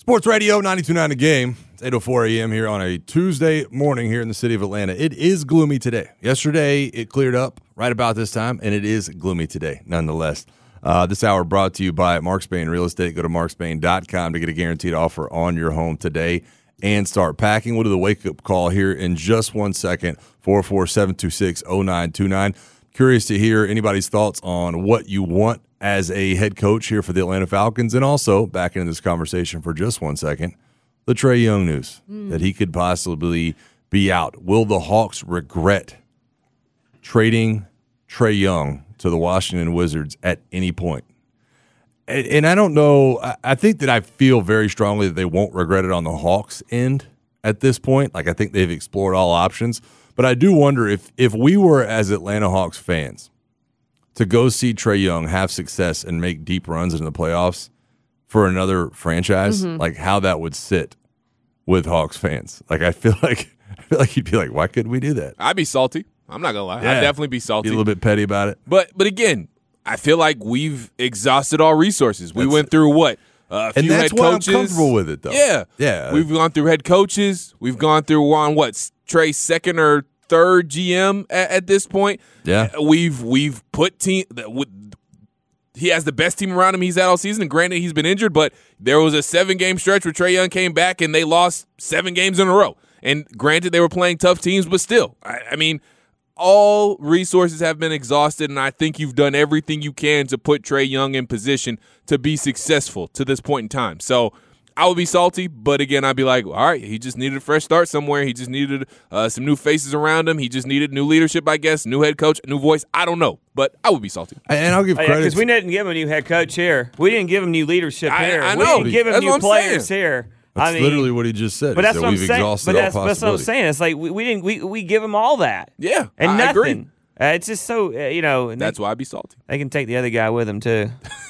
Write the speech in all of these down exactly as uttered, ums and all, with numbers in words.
Sports Radio ninety-two point nine The Game. It's eight oh four a.m. here on a Tuesday morning here in the city of Atlanta. It is gloomy today. Yesterday, it cleared up right about this time, and it is gloomy today nonetheless. Uh, this hour brought to you by Mark Spain Real Estate. Go to mark spain dot com to get a guaranteed offer on your home today and start packing. We'll do the wake-up call here in just one second, four four seven two six oh nine two nine. Curious to hear anybody's thoughts on what you want as a head coach here for the Atlanta Falcons, and also, back into this conversation for just one second, the Trae Young news, mm. that he could possibly be out. Will the Hawks regret trading Trae Young to the Washington Wizards at any point? And, and I don't know. I, I think that I feel very strongly that they won't regret it on the Hawks' end at this point. Like, I think they've explored all options. But I do wonder if if we were, as Atlanta Hawks fans, to go see Trae Young have success and make deep runs in the playoffs for another franchise, mm-hmm. like how that would sit with Hawks fans. Like, I feel like I feel like you'd be like, why couldn't we do that? I'd be salty. I'm not gonna lie. Yeah. I'd definitely be salty. Be a little bit petty about it. But but again, I feel like we've exhausted all resources. We that's, went through what? Uh, a few and that's head why coaches. I'm comfortable with it, though. Yeah. Yeah. We've gone through head coaches. We've gone through on what? Trae's second or third G M at, at this point. Yeah. We've we've put team he has the best team around him he's had all season, and granted he's been injured, but there was a seven-game stretch where Trae Young came back and they lost seven games in a row. And granted they were playing tough teams, but still, I, I mean, all resources have been exhausted, and I think you've done everything you can to put Trae Young in position to be successful to this point in time. So I would be salty, but again, I'd be like, all right, he just needed a fresh start somewhere. He just needed uh, some new faces around him. He just needed new leadership, I guess, new head coach, new voice. I don't know, but I would be salty. And I'll give credit. Because oh, yeah, we didn't give him a new head coach here. We didn't give him new leadership I, here. I we know. didn't give him That's new players saying. here. That's I mean, literally what he just said. But that's said what I'm we've saying. exhausted But that's, all that's what I'm possibilities. saying. It's like we, we didn't we, we give him all that. Yeah, and I nothing. agree. Uh, it's just so uh, you know. That's they, why I'd be salty. They can take the other guy with them too.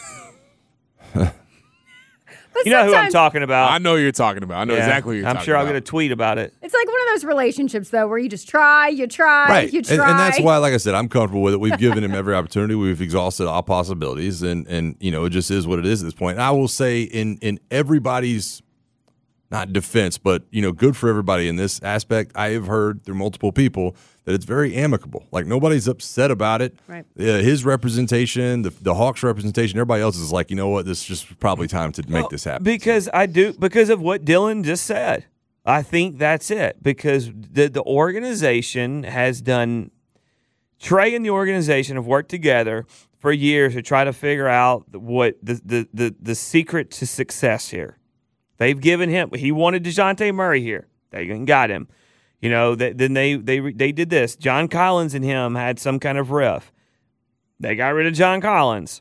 But you know who I'm talking about. I know who you're talking about. I know yeah, exactly who you're I'm talking sure about. I'll get a tweet about it. It's like one of those relationships, though, where you just try, you try, right. you try. And, and that's why, like I said, I'm comfortable with it. We've given him every opportunity. We've exhausted all possibilities, and, and you know, it just is what it is at this point. And I will say in, in everybody's, not defense, but, you know, good for everybody in this aspect, I have heard through multiple people that it's very amicable. Like, nobody's upset about it. Right. Uh, his representation, the, the Hawks representation, everybody else is like, you know what, this is just probably time to make well, this happen. Because I do, because of what Dylan just said. I think that's it. Because the, the organization has done, Trae and the organization have worked together for years to try to figure out what the, the, the, the secret to success here. They've given him, he wanted DeJounte Murray here. They got him. You know, th- then they, they they did this. John Collins and him had some kind of riff. They got rid of John Collins.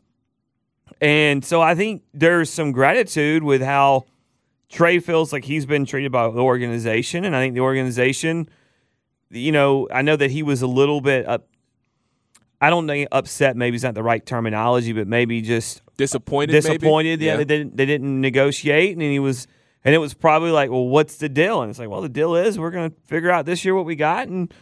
And so I think there's some gratitude with how Trae feels like he's been treated by the organization. And I think the organization, you know, I know that he was a little bit up. I don't think upset maybe is not the right terminology, but maybe just disappointed. Disappointed. Maybe? Yeah, yeah, they didn't they didn't negotiate, and he was, and it was probably like, well, what's the deal? And it's like, well, the deal is we're going to figure out this year what we got, and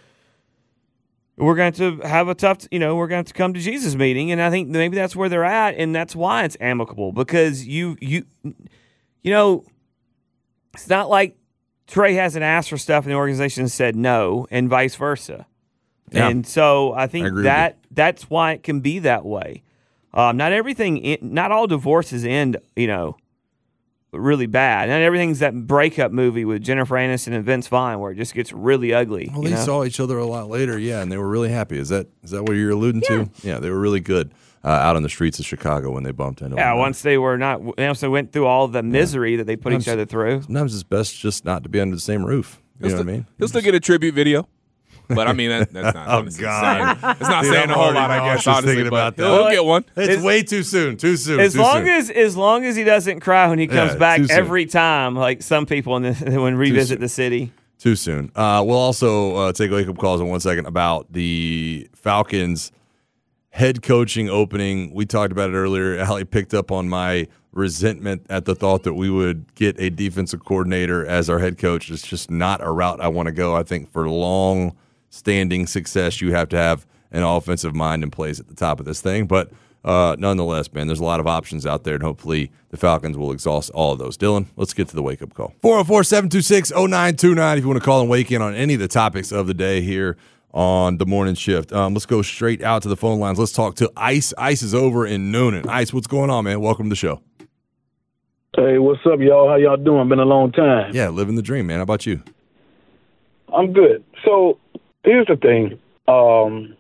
we're going to have a tough, you know, we're going to come to Jesus meeting, and I think maybe that's where they're at, and that's why it's amicable because you you you know, it's not like Trae hasn't asked for stuff and the organization said no, and vice versa. Yeah. And so I think I that that's why it can be that way. Um, not everything, in, not all divorces end, you know, really bad. Not everything's that breakup movie with Jennifer Aniston and Vince Vaughn where it just gets really ugly. Well, you they know? saw each other a lot later, yeah, and they were really happy. Is that is that what you're alluding Yeah. to? Yeah, they were really good uh, out on the streets of Chicago when they bumped into Yeah, one once they were not, once they went through all the misery yeah. that they put sometimes, each other through. Sometimes it's best just not to be under the same roof. You he'll know still, what I mean? He'll still get a tribute video. But I mean, that, that's not. Oh, that's God. Saying, it's not Dude, saying I'm a whole already lot, I guess. nauseous Honestly, thinking about but that. he'll, he'll get one. It's, It's- way too soon. Too soon. As too long soon. as as long as he doesn't cry when he comes Yeah, back too soon. every time, like some people in the, when revisit soon. the city. Too soon. Uh, we'll also uh, take wake-up calls in one second about the Falcons' head coaching opening. We talked about it earlier. Allie picked up on my resentment at the thought that we would get a defensive coordinator as our head coach. It's just not a route I want to go. I think for long-standing success, you have to have an offensive mind in place at the top of this thing. But uh, nonetheless, man, there's a lot of options out there, and hopefully the Falcons will exhaust all of those. Dylan, let's get to the wake-up call. four oh four, seven two six, oh nine two nine if you want to call and wake in on any of the topics of the day here on the morning shift. Um, let's go straight out to the phone lines. Let's talk to Ice. Ice is over in Noonan. Ice, what's going on, man? Welcome to the show. Hey, what's up, y'all? How y'all doing? Been a long time. Yeah, living the dream, man. How about you? I'm good. So here's the thing. Um,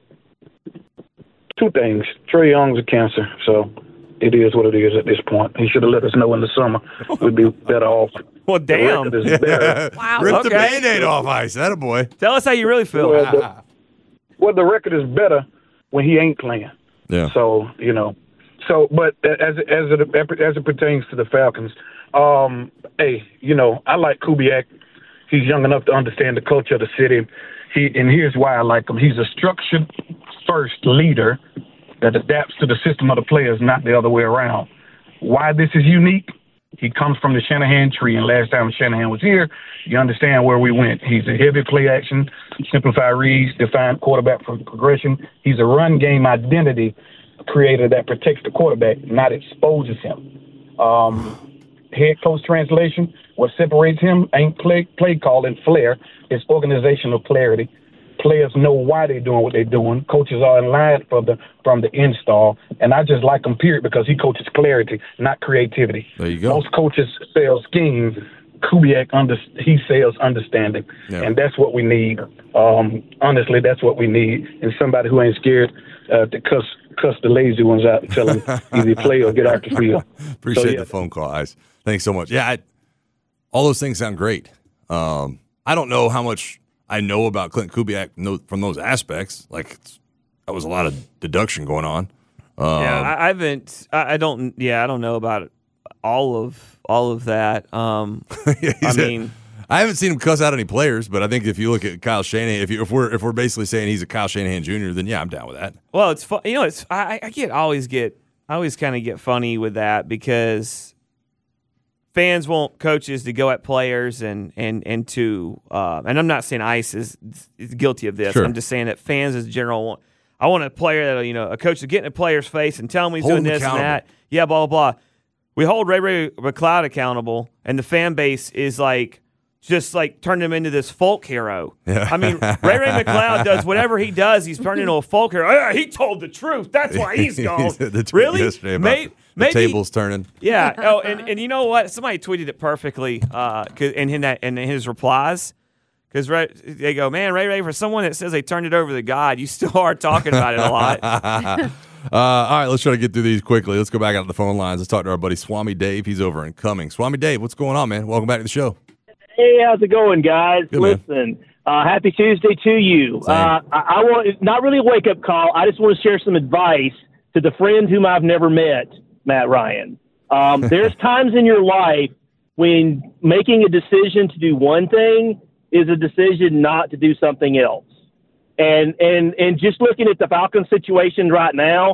two things. Trae Young's a cancer, so it is what it is at this point. He should have let us know in the summer. We'd be better off. Well, damn. The record is better. Wow. Rip Okay. the Band-Aid off, Ice. That a boy. Tell us how you really feel. Well, the, well, the record is better when he ain't playing. Yeah. So, you know. So, but as as it as it pertains to the Falcons, um, hey, you know, I like Kubiak. He's young enough to understand the culture of the city. He and here's why I like him. He's a structured first leader that adapts to the system of the players, not the other way around. Why this is unique? He comes from the Shanahan tree, and last time Shanahan was here, you understand where we went. He's a heavy play action, simplify reads, defined quarterback for progression. He's a run game identity creator that protects the quarterback, not exposes him. Um, head coach translation, what separates him ain't play, play calling flair, it's organizational clarity. Players know why they're doing what they're doing. Coaches are in line from the from the install, and I just like him, period, because he coaches clarity, not creativity. There you go. Most coaches sell schemes. Kubiak, under, he sells understanding, Yeah. and that's what we need. Um, honestly, that's what we need, and somebody who ain't scared uh, to cuss cuss the lazy ones out and tell them either play or get out the field. Appreciate So, yeah. the phone call, Ice. Thanks so much. Yeah, I, all those things sound great. Um, I don't know how much I know about Clint Kubiak no, from those aspects. Like, it's, that was a lot of deduction going on. Um, Yeah, I, I haven't. I, I don't. Yeah, I don't know about all of all of that. Um, yeah, I he's a- mean, I haven't seen him cuss out any players, but I think if you look at Kyle Shanahan, if, you, if we're if we're basically saying he's a Kyle Shanahan Junior, then yeah, I'm down with that. well, it's fun. You know, it's I, I get I always get I always kind of get funny with that because fans want coaches to go at players and and and to uh, and I'm not saying Ice is, is guilty of this. Sure. I'm just saying that fans as general want. I want a player that you know a coach to get in a player's face and tell him he's Hold doing him this and accountable. that. Yeah, blah blah blah. We hold Ray Ray McCloud accountable, and the fan base is like just like turning him into this folk hero. Yeah. I mean, Ray Ray McCloud does whatever he does, he's turned into a folk hero. Yeah, he told the truth. That's why he's gone. He said the tweet really? yesterday about May- the maybe tables turning. yeah. Oh, and, and you know what? Somebody tweeted it perfectly uh, 'cause- in, in, that, in his replies. Because they go, man, Ray Ray, for someone that says they turned it over to God, you still are talking about it a lot. Uh, all right, let's try to get through these quickly. Let's go back out to the phone lines. Let's talk to our buddy Swami Dave. He's over in Cumming. Swami Dave, what's going on, man? Welcome back to the show. Hey, how's it going, guys? Good, man. Listen, uh, happy Tuesday to you. Same. Uh, I, I want not really a wake up call. I just want to share some advice to the friend whom I've never met, Matt Ryan. Um, there's times in your life when making a decision to do one thing is a decision not to do something else. And and and just looking at the Falcons situation right now,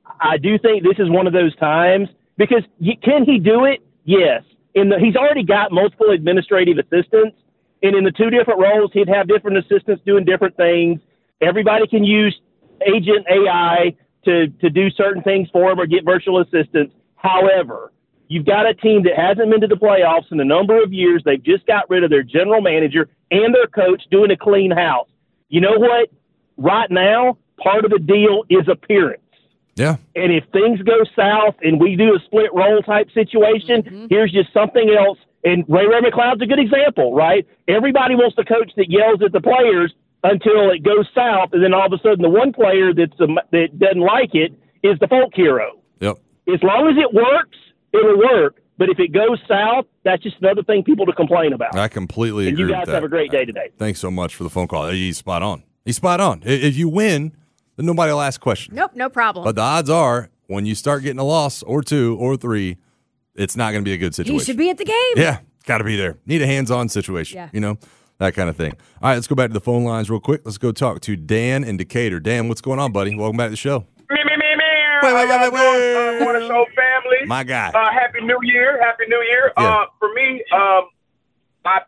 I do think this is one of those times because he, can he do it? Yes. In the, he's already got multiple administrative assistants, and in the two different roles, he'd have different assistants doing different things. Everybody can use Agent A I to, to do certain things for him or get virtual assistants. However, you've got a team that hasn't been to the playoffs in a number of years. They've just got rid of their general manager and their coach doing a clean house. You know what? Right now, part of the deal is appearance. Yeah. And if things go south and we do a split role type situation, Mm-hmm. here's just something else. And Ray Ray McCloud's a good example, right? Everybody wants the coach that yells at the players until it goes south, and then all of a sudden the one player that's a, that doesn't like it is the folk hero. Yep. As long as it works, it'll work. But if it goes south, that's just another thing people to complain about. I completely and agree you guys with that. have a great day today. Thanks so much for the phone call. He's spot on. He's spot on. I- If you win, then nobody will ask questions. Nope, no problem. But the odds are, when you start getting a loss or two or three, it's not going to be a good situation. he should be at the game. Yeah, got to be there. Need a hands-on situation. Yeah. You know, that kind of thing. All right, let's go back to the phone lines real quick. Let's go talk to Dan in Decatur. Dan, what's going on, buddy? Welcome back to the show. Me, me, me, me. Wait, wait, How wait, y'all wait, doing? wait. Uh, Morning Show family. My guy. Uh, Happy New Year. Happy New Year. Yeah. Uh, for me, um, I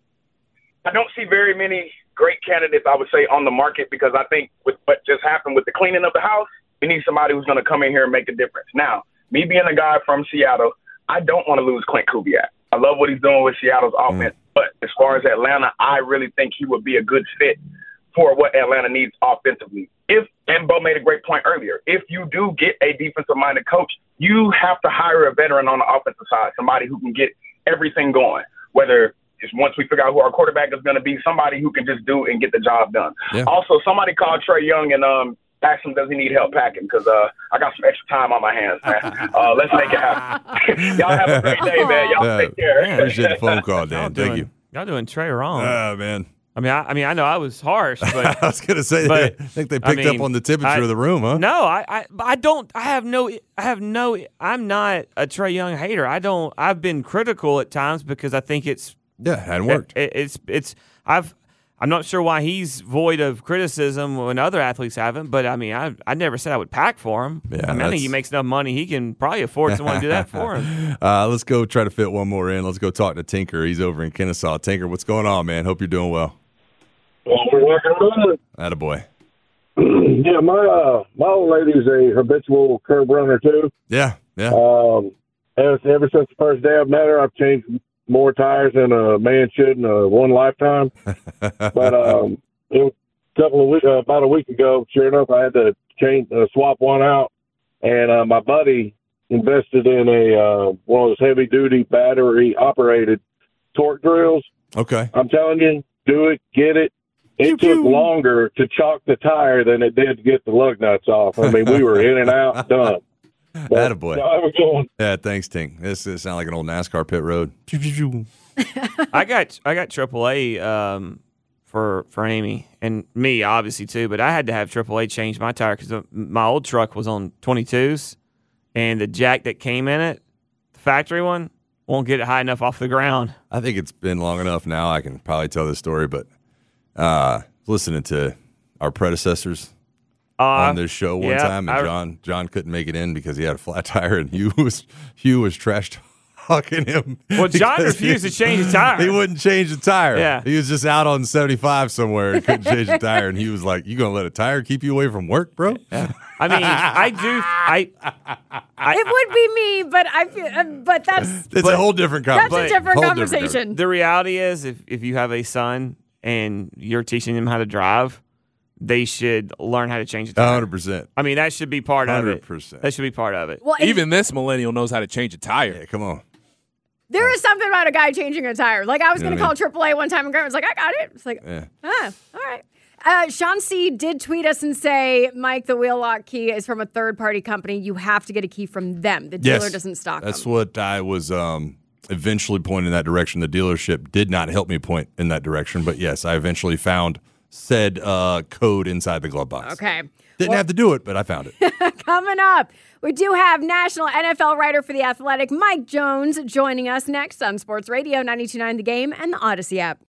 I don't see very many great candidates, I would say, on the market because I think with what just happened with the cleaning of the house, We need somebody who's going to come in here and make a difference. Now, me being a guy from Seattle, I don't want to lose Clint Kubiak. I love what he's doing with Seattle's offense. Mm. But as far as Atlanta, I really think he would be a good fit for what Atlanta needs offensively. If, and Bo made a great point earlier, if you do get a defensive-minded coach, you have to hire a veteran on the offensive side, somebody who can get everything going, whether it's once we figure out who our quarterback is going to be, somebody who can just do and get the job done. Yeah. Also, somebody called Trae Young and um, asked him, does he need help packing? Because uh, I got some extra time on my hands, man. Uh, let's make it happen. Y'all have a great day, man. Y'all uh, take care. Man, appreciate the phone call, Dan. Thank you. Y'all doing Trae wrong. Oh, man. I mean, I, I mean, I know I was harsh, but I was going to say, but, I think they picked I mean, up on the temperature I, of the room, huh? No, I, I, I don't. I have no. I have no. I'm not a Trae Young hater. I don't. I've been critical at times because I think it's yeah, it hadn't worked. It, it's it's. I've. I'm not sure why he's void of criticism when other athletes haven't, but I mean, I I never said I would pack for him. Yeah, I mean, I think he makes enough money; he can probably afford someone to do that for him. Uh, let's go try to fit one more in. Let's go talk to Tinker. He's over in Kennesaw. Tinker, what's going on, man? Hope you're doing well. Well, we're working on it. Attaboy. Yeah, my uh, my old lady's a habitual curb runner too. Yeah, yeah. Um, ever, ever since the first day I've met her, I've changed more tires than a man should in a one lifetime. But um, it was a couple of weeks, uh, about a week ago, sure enough, I had to change, uh, swap one out, and uh, my buddy invested in a uh, one of those heavy duty battery operated torque drills. Okay, I'm telling you, do it, get it. It took longer to chalk the tire than it did to get the lug nuts off. I mean, we were in and out, done. Attaboy. No, I was going. Yeah, thanks, Tink. This, this sounds like an old NASCAR pit road. I got I got triple A um, for for Amy and me, obviously, too. But I had to have triple A change my tire because my old truck was on twenty-twos, and the jack that came in it, the factory one, won't get it high enough off the ground. I think it's been long enough now. I can probably tell this story, but uh, listening to our predecessors uh, on this show one yeah, time, and I, John John couldn't make it in because he had a flat tire, and Hugh was Hugh was trash talking him. Well, John refused he, to change the tire. He wouldn't change the tire. Yeah, he was just out on seventy-five somewhere and couldn't change the tire, and he was like, "You gonna let a tire keep you away from work, bro?" Yeah. I mean, I do. I, I. It would be me, but I feel. Uh, but that's. It's but, a whole different conversation. That's a different whole conversation. Different. The reality is, if if you have a son and you're teaching them how to drive, they should learn how to change the tire. one hundred percent. I mean, that should be part one of hundred it. percent. That should be part of it. Well, Even this millennial knows how to change a tire. Yeah, come on. there is something about a guy changing a tire. Like, I was You know going to what I call triple A one time, and Grant was like, I got it. It's like, Yeah. ah, all right. Uh, Sean C. did tweet us and say, Mike, the wheel lock key is from a third-party company. You have to get a key from them. The dealer Yes. doesn't stock That's them. what I was um, eventually pointing in that direction. The dealership did not help me point in that direction, but yes, I eventually found said uh, code inside the glove box. Okay. Didn't have to do it, but I found it. Coming up, we do have national N F L writer for The Athletic, Mike Jones, joining us next on Sports Radio ninety-two point nine The Game and the Odyssey app.